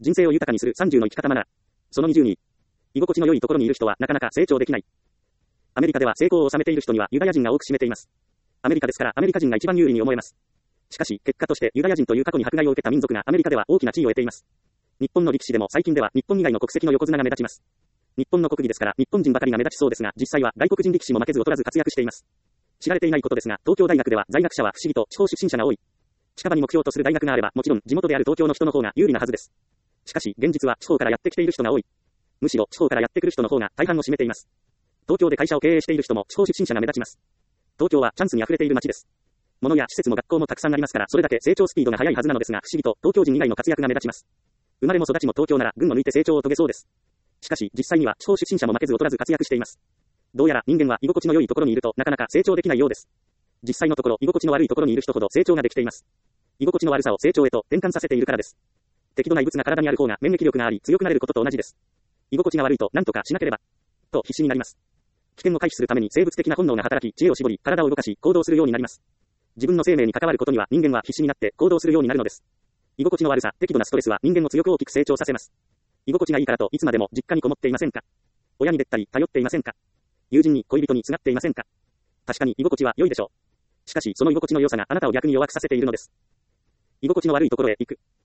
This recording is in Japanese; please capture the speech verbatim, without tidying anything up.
人生を豊かにするさんじゅうの生き方マナー。そのにじゅうに。居心地の良いところにいる人はなかなか成長できない。アメリカでは成功を収めている人にはユダヤ人が多く占めています。アメリカですからアメリカ人が一番有利に思えます。しかし、結果としてユダヤ人という過去に迫害を受けた民族がアメリカでは大きな地位を得ています。日本の歴史でも最近では日本以外の国籍の横綱が目立ちます。日本の国技ですから日本人ばかりが目立ちそうですが、実際は外国人力士も負けず劣らず活躍しています。知られていないことですが、東京大学では在学者は不思議と地方出身者が多い。近場に目標とする大学があれば、もちろん地元である東京の人の方が有利なはずです。しかし、現実は地方からやってきている人が多い。むしろ地方からやってくる人の方が大半を占めています。東京で会社を経営している人も地方出身者が目立ちます。東京はチャンスに溢れている街です。物や施設も学校もたくさんありますから、それだけ成長スピードが速いはずなのですが、不思議と東京人以外の活躍が目立ちます。生まれも育ちも東京なら群を抜いて成長を遂げそうです。しかし、実際には地方出身者も負けず劣らず活躍しています。どうやら人間は居心地の良いところにいるとなかなか成長できないようです。実際のところ居心地の悪いところにいる人ほど成長ができています。居心地の悪さを成長へと転換させているからです。適度な異物が体にある方が免疫力があり強くなれることと同じです。居心地が悪いと何とかしなければと必死になります。危険を回避するために生物的な本能が働き知恵を絞り体を動かし行動するようになります。自分の生命に関わることには人間は必死になって行動するようになるのです。居心地の悪さ、適度なストレスは人間を強く大きく成長させます。居心地がいいからといつまでも実家にこもっていませんか？親にべったり頼っていませんか？友人に恋人にすがっていませんか？確かに居心地は良いでしょう。しかしその居心地の良さがあなたを逆に弱くさせているのです。居心地の悪いところへ行く。